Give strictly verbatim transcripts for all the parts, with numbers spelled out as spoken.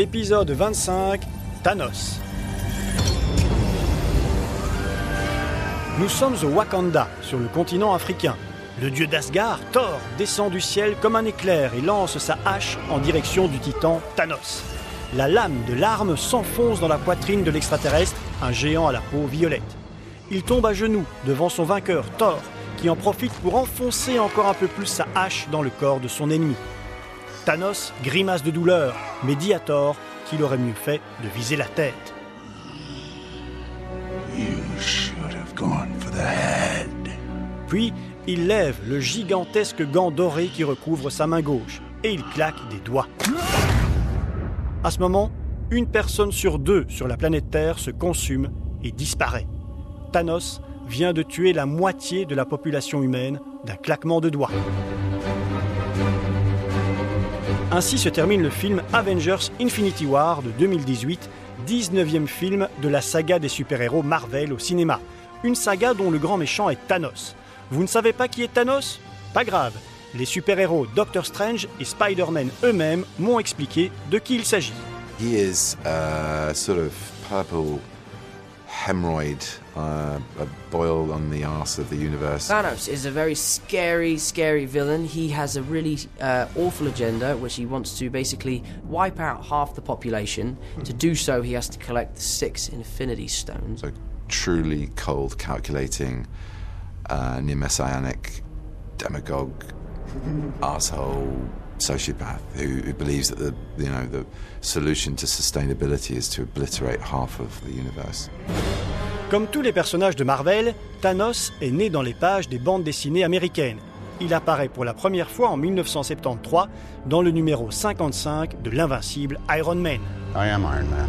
Épisode vingt-cinq, Thanos. Nous sommes au Wakanda, sur le continent africain. Le dieu d'Asgard, Thor, descend du ciel comme un éclair et lance sa hache en direction du titan Thanos. La lame de l'arme s'enfonce dans la poitrine de l'extraterrestre, un géant à la peau violette. Il tombe à genoux devant son vainqueur, Thor, qui en profite pour enfoncer encore un peu plus sa hache dans le corps de son ennemi. Thanos grimace de douleur, mais dit à Thor qu'il aurait mieux fait de viser la tête. You should have gone for the head. Puis, il lève le gigantesque gant doré qui recouvre sa main gauche et il claque des doigts. À ce moment, une personne sur deux sur la planète Terre se consume et disparaît. Thanos vient de tuer la moitié de la population humaine d'un claquement de doigts. Ainsi se termine le film Avengers Infinity War de deux mille dix-huit, dix-neuvième film de la saga des super-héros Marvel au cinéma. Une saga dont le grand méchant est Thanos. Vous ne savez pas qui est Thanos ? Pas grave, les super-héros Doctor Strange et Spider-Man eux-mêmes m'ont expliqué de qui il s'agit. He is a sort of purple hemorrhoid, uh, a boil on the arse of the universe. Thanos is a very scary, scary villain. He has a really uh, awful agenda, which he wants to basically wipe out half the population. To do so, he has to collect the six Infinity Stones. A truly cold, calculating, uh, near-messianic demagogue, arsehole, sociopath who, who believes that the you know the solution to sustainability is to obliterate half of the universe. Comme tous les personnages de Marvel, Thanos est né dans les pages des bandes dessinées américaines. Il apparaît pour la première fois en dix-neuf cent soixante-treize dans le numéro cinquante-cinq de l'invincible Iron Man. I am Iron Man.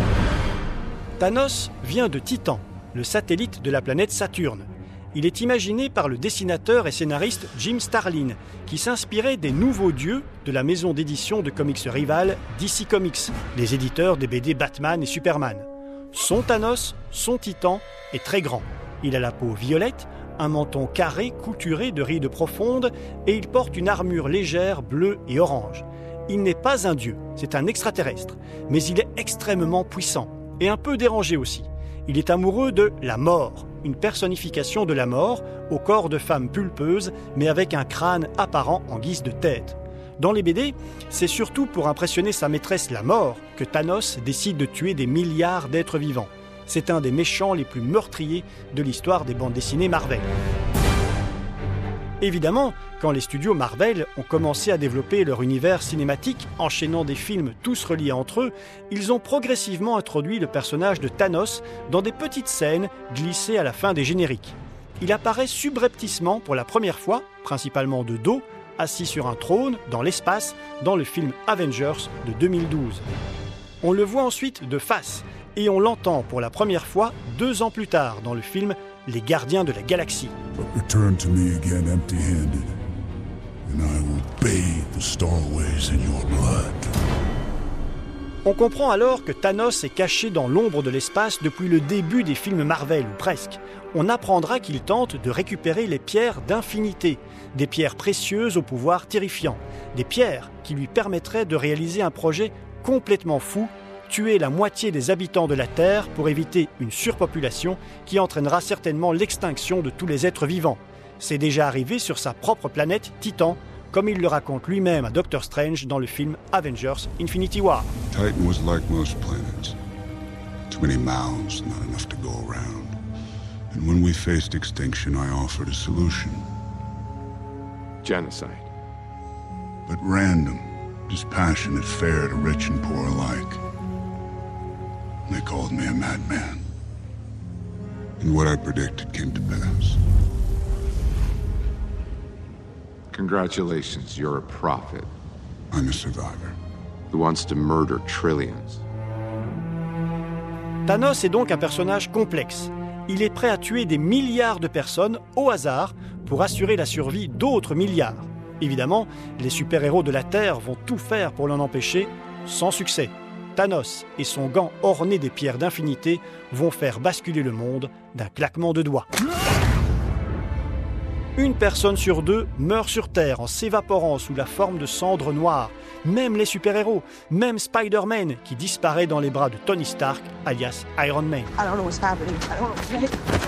Thanos vient de Titan, le satellite de la planète Saturne. Il est imaginé par le dessinateur et scénariste Jim Starlin, qui s'inspirait des nouveaux dieux de la maison d'édition de comics rivale D C Comics, les éditeurs des B D Batman et Superman. Son Thanos, son Titan, est très grand. Il a la peau violette, un menton carré couturé de rides profondes et il porte une armure légère bleue et orange. Il n'est pas un dieu, c'est un extraterrestre, mais il est extrêmement puissant et un peu dérangé aussi. Il est amoureux de la mort, une personnification de la mort au corps de femme pulpeuse mais avec un crâne apparent en guise de tête. Dans les B D, c'est surtout pour impressionner sa maîtresse la mort que Thanos décide de tuer des milliards d'êtres vivants. C'est un des méchants les plus meurtriers de l'histoire des bandes dessinées Marvel. Évidemment, quand les studios Marvel ont commencé à développer leur univers cinématique, enchaînant des films tous reliés entre eux, ils ont progressivement introduit le personnage de Thanos dans des petites scènes glissées à la fin des génériques. Il apparaît subrepticement pour la première fois, principalement de dos, assis sur un trône dans l'espace dans le film Avengers de deux mille douze. On le voit ensuite de face et on l'entend pour la première fois deux ans plus tard dans le film Les Gardiens de la Galaxie. Return to me again empty-handed, and I will bathe the starways in your blood. On comprend alors que Thanos est caché dans l'ombre de l'espace depuis le début des films Marvel, ou presque. On apprendra qu'il tente de récupérer les pierres d'infinité, des pierres précieuses au pouvoir terrifiant, des pierres qui lui permettraient de réaliser un projet complètement fou, tuer la moitié des habitants de la Terre pour éviter une surpopulation qui entraînera certainement l'extinction de tous les êtres vivants. C'est déjà arrivé sur sa propre planète, Titan, comme il le raconte lui-même à Doctor Strange dans le film Avengers Infinity War. Titan was like most planets. Too many mouths, not enough to go around. And when we faced extinction, I offered a solution. Genocide. But random, dispassionate, fair to rich and poor alike. They called me a madman. And what I predicted came to pass. Congratulations, you're a prophet I'm a survivor. who wants to murder trillions. Thanos est donc un personnage complexe. Il est prêt à tuer des milliards de personnes au hasard pour assurer la survie d'autres milliards. Évidemment, les super-héros de la Terre vont tout faire pour l'en empêcher, sans succès. Thanos et son gant orné des pierres d'infinité vont faire basculer le monde d'un claquement de doigts. Une personne sur deux meurt sur Terre en s'évaporant sous la forme de cendres noires. Même les super-héros, même Spider-Man qui disparaît dans les bras de Tony Stark, alias Iron Man. I don't know what's happening. I don't know.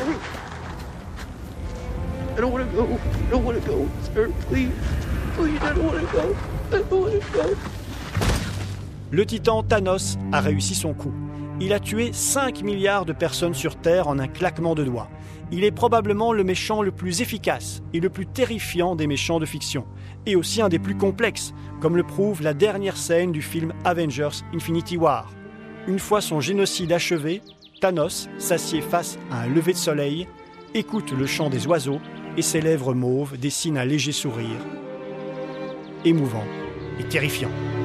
I don't want to go. I don't want to go, sir. Please. Please, I don't want to go. I don't want to go. Le titan Thanos a réussi son coup. Il a tué cinq milliards de personnes sur Terre en un claquement de doigts. Il est probablement le méchant le plus efficace et le plus terrifiant des méchants de fiction, et aussi un des plus complexes, comme le prouve la dernière scène du film Avengers Infinity War. Une fois son génocide achevé, Thanos s'assied face à un lever de soleil, écoute le chant des oiseaux et ses lèvres mauves dessinent un léger sourire, émouvant et terrifiant.